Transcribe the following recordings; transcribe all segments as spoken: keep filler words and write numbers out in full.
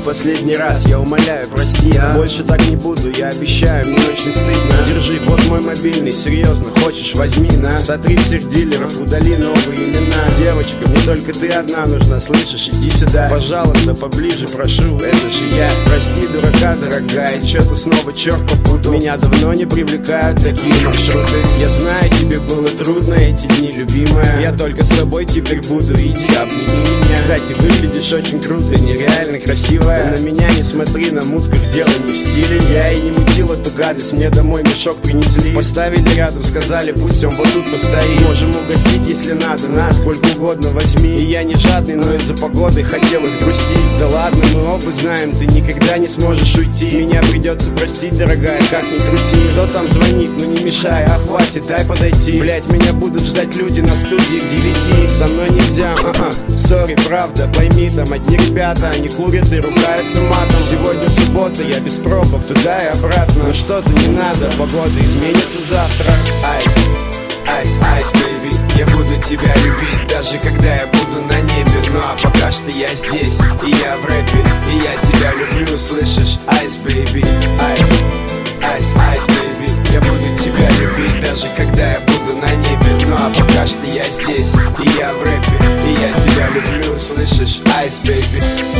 последний раз, я умоляю, прости, а больше так не буду, я обещаю, мне очень стыдно. Держи, вот мой мобильный, серьезно, хочешь, возьми, на. Сотри всех дилеров, удали новые имена. Девочка, мне только ты одна нужна, слышишь, иди сюда. Пожалуйста, поближе, прошу, это же я. Прости, дурака, дорогая, чё-то снова черт попутал. Меня давно не привлекают такие маршруты. Я знаю, тебе было трудно эти дни, любимая. Я только с тобой теперь буду, иди, обними меня. Кстати, выглядишь очень круто, нереально красивая. На меня не смотри, на мутках дело не в стиле. Я и не мутил эту гадость, мне домой мешок принесли. Поставили рядом, сказали, пусть он вот тут постоит. Можем угостить, если надо, на, сколько угодно возьми. И я не жадный, но из-за погоды хотелось грустить. Да ладно, мы оба знаем, ты никогда не сможешь уйти. Меня придется простить, дорогая, как ни крути. Кто там звонит, ну не мешай, а хватит, дай подойти. Блять, меня будут ждать люди на студии к девяти. Со мной нельзя, ага, сори, правда, пойми, там одни ребята, они курят и ругаются матом. Сегодня суббота, я без пробок, туда и обратно. Но что-то не надо, погода изменится завтра. Айс, айс, айс, бэйби, я буду тебя любить, даже когда я буду на небе. Ну а пока что я здесь, и я в рэпе, и я тебя люблю, слышишь? Айс, бэйби, айс, айс, айс, бэйби, я буду тебя любить, даже когда я буду на небе. Ну а пока что я здесь, и я в рэпе, и я тебя люблю, слышишь? Айс, бэйби.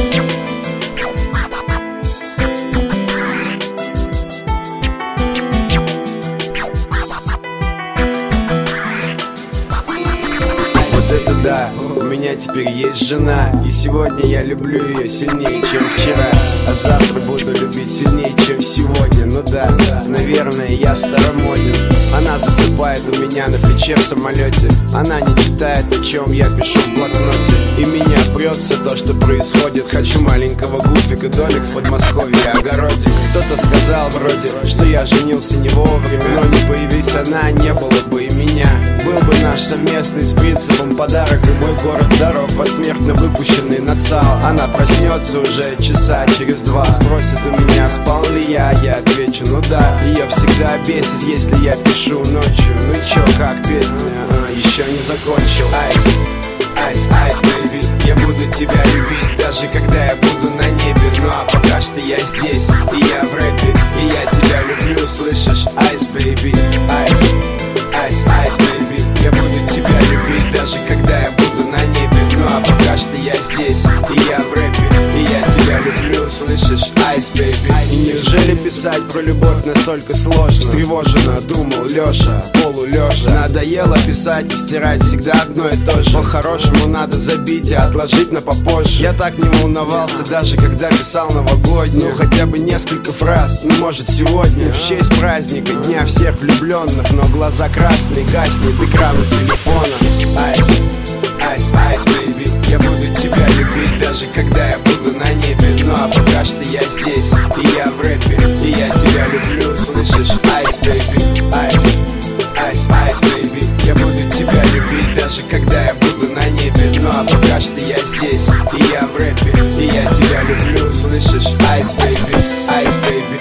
Это да, у меня теперь есть жена, и сегодня я люблю ее сильнее, чем вчера. А завтра буду любить сильнее, чем сегодня. Ну да, наверное, я старомоден. Она засыпает у меня на плече в самолете. Она не читает, о чем я пишу в блокноте. И меня прет все то, что происходит. Хочу маленького гуфика, домик в Подмосковье, огородик. Кто-то сказал вроде, что я женился не вовремя. Но не появись она, не было бы и меня. Был бы наш совместный с принципом подарок. Любой город дорог, посмертно выпущенный на ЦАО. Она проснется уже часа через два. Спросит у меня, спал ли я, я отвечу, ну да. Ее всегда бесит, если я пишу ночью. Ну чё, как песня, а, еще не закончил. Айс, айс, айс, бэйби, я буду тебя любить, даже когда я буду на небе. Ну а пока что я здесь, и я в рэпе, и я тебя люблю, слышишь? Айс, бэйби, айс, айс, айс, бэйби, я буду тебя любить, даже когда я буду на небе. Ну а пока что я здесь, и я в рэпе, и я тебя люблю, слышишь? Айс, бэйби. И неужели писать про любовь настолько сложно? Встревоженно думал Лёша, полулёжа. Надоело писать и стирать всегда одно и то же. По-хорошему надо забить и отложить на попозже. Я так не волновался, даже когда писал новогоднюю. Ну хотя бы несколько фраз, ну может сегодня в честь праздника, дня всех влюбленных. Но глаза красные, гаснет экран у телефона. Айс, айс, айс, бэйби, я буду тебя любить, даже когда я буду на небе. Ну а пока что я здесь, и я в рэпе, и я тебя люблю, слышишь? Айс, бэйби, айс, айс, айс, бэйби, я буду тебя любить, даже когда я буду на небе. Ну а пока что я здесь, и я в рэпе, и я тебя люблю, слышишь? Айс, бэйби, айс, бэйби,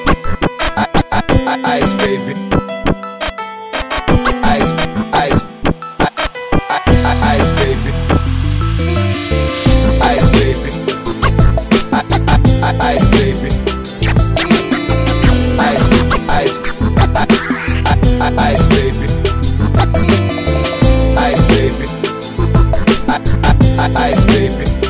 айс, бэйби, айс, айс, айс, бэйби, айс, бэйби, айс, бэйби, айс, айс, айс, бэйби, айс, бэйби, айс, бэйби.